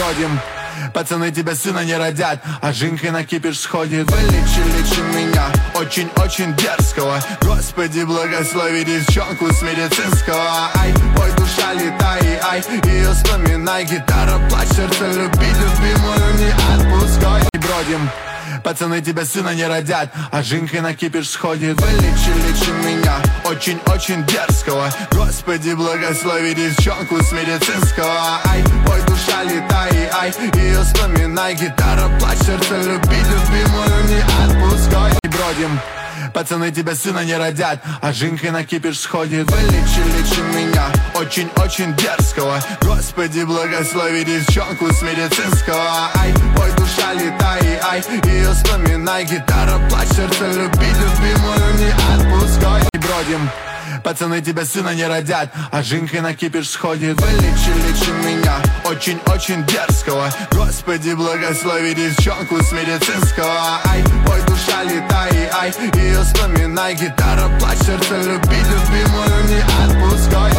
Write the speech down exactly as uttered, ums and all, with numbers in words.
бродим. Пацаны тебе сына не родят, а Женькой на кипиш сходит. Вылечи, лечи меня, очень-очень дерзкого. Господи, благослови девчонку с медицинского. Ай, ой, душа летай, ай, ее вспоминай. Гитара, плачь, сердце любить, любимую не отпускай. Бродим. Пацаны тебе сына не родят, а Женькой на кипиш сходит. Вылечи, лечи меня, очень-очень дерзкого. Господи, благослови девчонку с медицинского. Ай, ой, душа летай, ай, ее вспоминай. Гитара, плачь, сердце любить, любимую не отпускай. Бродим. Пацаны тебе сына не родят, а Женькой на кипиш сходит. Вылечи, лечи меня, очень-очень дерзкого. Господи, благослови девчонку с медицинского. Ай, ой, душа летай, ай, ее вспоминай. Гитара, плачь, сердце любить, любимую не отпускай. Бродим. Пацаны тебе сына не родят, а Женькой на кипиш сходит. Вылечи, лечи меня, очень-очень дерзкого. Господи, благослови девчонку с медицинского. Ай, ой, душа летай, ай, ее вспоминай. Гитара, плачь, сердце любить, любимую не отпускай.